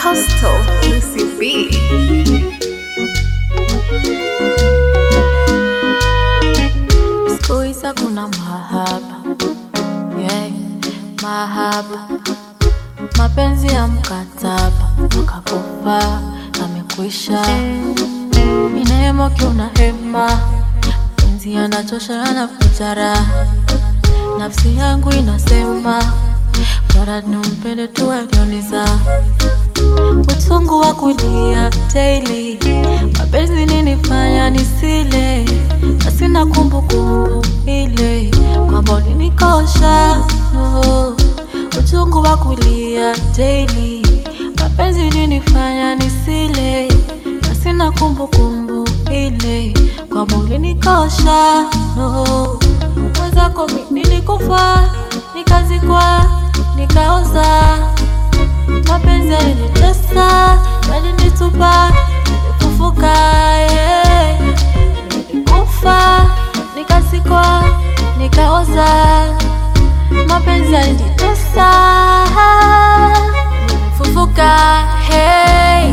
Coastal UCB. Siku hizi kuna mahaba, yeah, mahaba, mapenzi ya mkataba, ukakufa amekwisha. Inemo kiuna hema, penzi yanachosha yanafuta raha. Nafsi yangu inasema bora nimpende tu alioniza. Utungu wa kulia daily, mapenzi ninifanya nisile, na sina kumbukumbu ile kwamba ulinikosha, no. Utungu wa kulia daily, mapenzi ninifanya nisile, na sina kumbukumbu ile kwamba ulinikosha, no. Mwenzako mimi nilikufa, nikazikwa, nikaoza. Mapenzi yalinitesa, yalinitupa, nilifufuka, yeah. Nilikufa, nikazikwa, nikaoza. Mapenzi yalinitesa, nilifufuka, hey.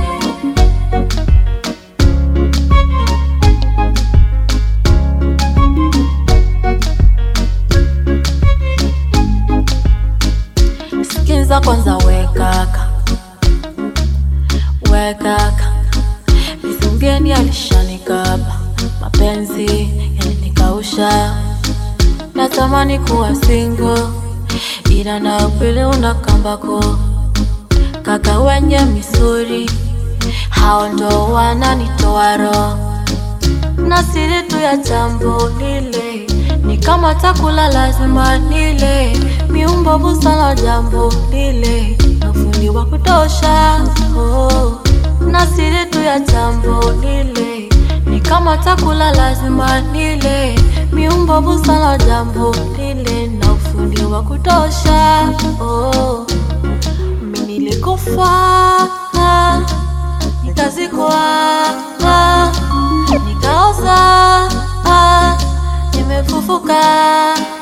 Sikiza kwanza wekaka, wekaka, mizungeni alishanikaba, mapenzi yalinikausha. Natamani kuwa single, ila na upele unakambako. Kaka wenye misuri, hao ndo wananitoa roho. Na siri tu ya jambo lile, ni kama takula lazima nile. Miumbo busala jambo lile, na ufundi wa kutosha, oh. Na siri tu ya jambo lile, ni kama takula lazima nile. Miumbo busala jambo lile, na ufundi wa kutosha, oh. Mimi nilikufa, nikazikwa, nikaoza, nimefufuka.